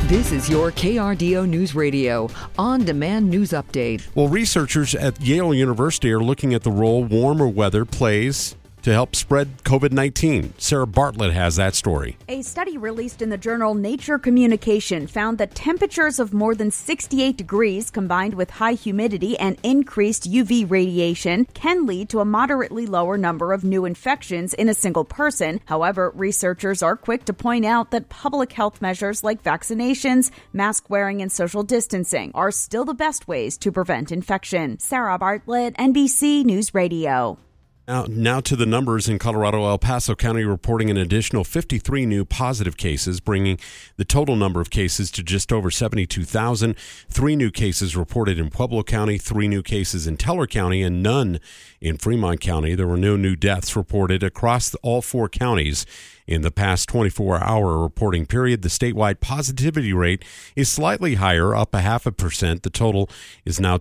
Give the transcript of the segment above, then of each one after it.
This is your KRDO News Radio on-demand news update. Well, researchers at Yale University are looking at the role warmer weather plays to help spread COVID-19. Sarah Bartlett has that story. A study released in the journal Nature Communication found that temperatures of more than 68 degrees combined with high humidity and increased UV radiation can lead to a moderately lower number of new infections in a single person. However, researchers are quick to point out that public health measures like vaccinations, mask wearing, and social distancing are still the best ways to prevent infection. Sarah Bartlett, NBC News Radio. Now to the numbers in Colorado. El Paso County reporting an additional 53 new positive cases, bringing the total number of cases to just over 72,000. 3 new cases reported in Pueblo County, 3 new cases in Teller County, and none in Fremont County. There were no new deaths reported across all 4 counties. In the past 24-hour reporting period, the statewide positivity rate is slightly higher, up 0.5%. The total is now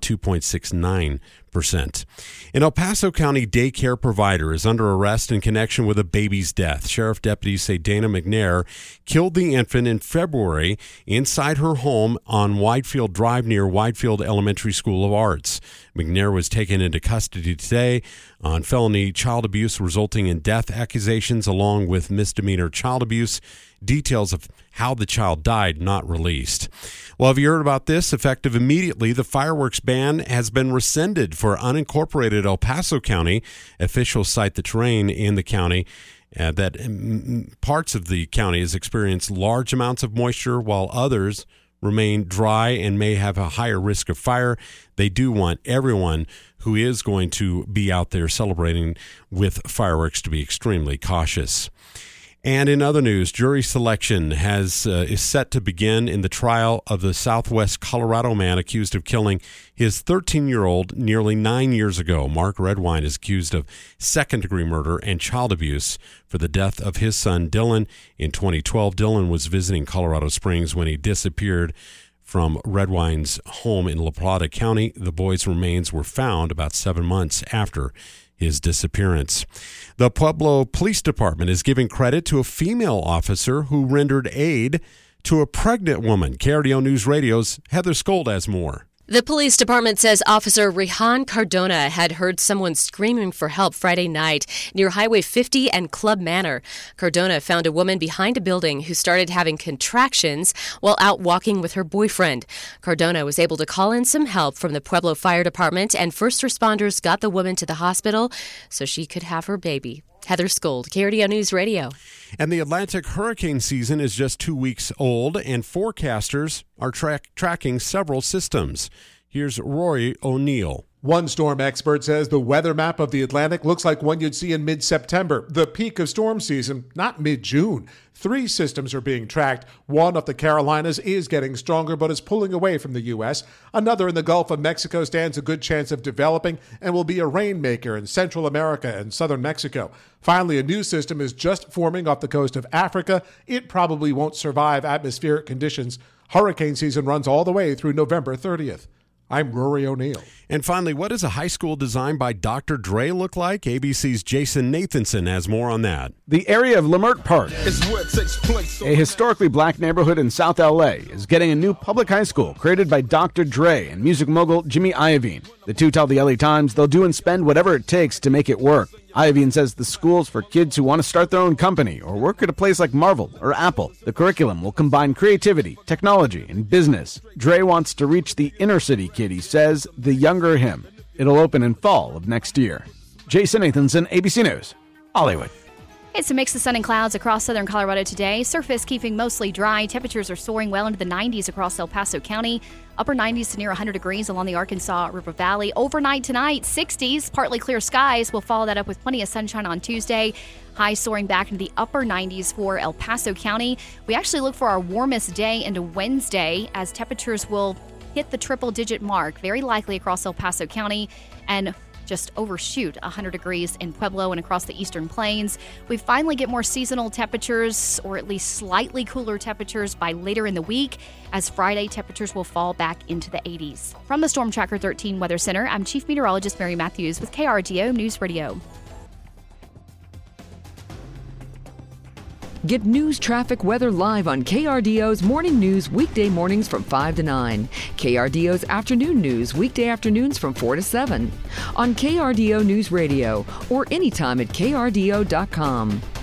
2.69%. An El Paso County daycare provider is under arrest in connection with a baby's death. Sheriff deputies say Dana McNair killed the infant in February inside her home on Whitefield Drive near Whitefield Elementary School of Arts. McNair was taken into custody today on felony child abuse resulting in death accusations along with misdemeanor child abuse. Details of how the child died not released. Well, have you heard about this? Effective immediately, the fireworks ban has been rescinded for unincorporated El Paso County. Officials cite the terrain in the county that parts of the county has experienced large amounts of moisture while others remain dry and may have a higher risk of fire. They do want everyone who is going to be out there celebrating with fireworks to be extremely cautious. And in other news, jury selection is set to begin in the trial of the Southwest Colorado man accused of killing his 13-year-old nearly 9 years ago. Mark Redwine is accused of second-degree murder and child abuse for the death of his son, Dylan. In 2012, Dylan was visiting Colorado Springs when he disappeared from Redwine's home in La Plata County. The boy's remains were found about 7 months after his disappearance. The Pueblo Police Department is giving credit to a female officer who rendered aid to a pregnant woman. KRDO News Radio's Heather Skold has more. The police department says Officer Rehan Cardona had heard someone screaming for help Friday night near Highway 50 and Club Manor. Cardona found a woman behind a building who started having contractions while out walking with her boyfriend. Cardona was able to call in some help from the Pueblo Fire Department, and first responders got the woman to the hospital so she could have her baby. Heather Skold, KRDO News Radio. And the Atlantic hurricane season is just 2 weeks old, and forecasters are tracking several systems. Here's Rory O'Neill. One storm expert says the weather map of the Atlantic looks like one you'd see in mid-September, the peak of storm season, not mid-June. 3 systems are being tracked. One off the Carolinas is getting stronger but is pulling away from the U.S. Another in the Gulf of Mexico stands a good chance of developing and will be a rainmaker in Central America and southern Mexico. Finally, a new system is just forming off the coast of Africa. It probably won't survive atmospheric conditions. Hurricane season runs all the way through November 30th. I'm Rory O'Neill. And finally, what does a high school designed by Dr. Dre look like? ABC's Jason Nathanson has more on that. The area of Lamert Park, a historically black neighborhood in South L.A., is getting a new public high school created by Dr. Dre and music mogul Jimmy Iovine. The two tell the LA Times they'll do and spend whatever it takes to make it work. Iovine says the school's for kids who want to start their own company or work at a place like Marvel or Apple. The curriculum will combine creativity, technology, and business. Dre wants to reach the inner city kid, he says, the younger him. It'll open in fall of next year. Jason Nathanson, ABC News, Hollywood. It's a mix of sun and clouds across southern Colorado today. Surface keeping mostly dry. Temperatures are soaring well into the 90s across El Paso County. Upper 90s to near 100 degrees along the Arkansas River Valley. Overnight tonight, 60s. Partly clear skies. We'll follow that up with plenty of sunshine on Tuesday. Highs soaring back into the upper 90s for El Paso County. We actually look for our warmest day into Wednesday as temperatures will hit the triple-digit mark, very likely across El Paso County, and just overshoot 100 degrees in Pueblo and across the eastern plains. We finally get more seasonal temperatures, or at least slightly cooler temperatures by later in the week, as Friday temperatures will fall back into the 80s. From the Storm Tracker 13 Weather Center, I'm Chief Meteorologist Mary Matthews with KRDO News Radio. Get news, traffic, weather live on KRDO's Morning News weekday mornings from 5 to 9. KRDO's Afternoon News weekday afternoons from 4 to 7. On KRDO News Radio or anytime at krdo.com.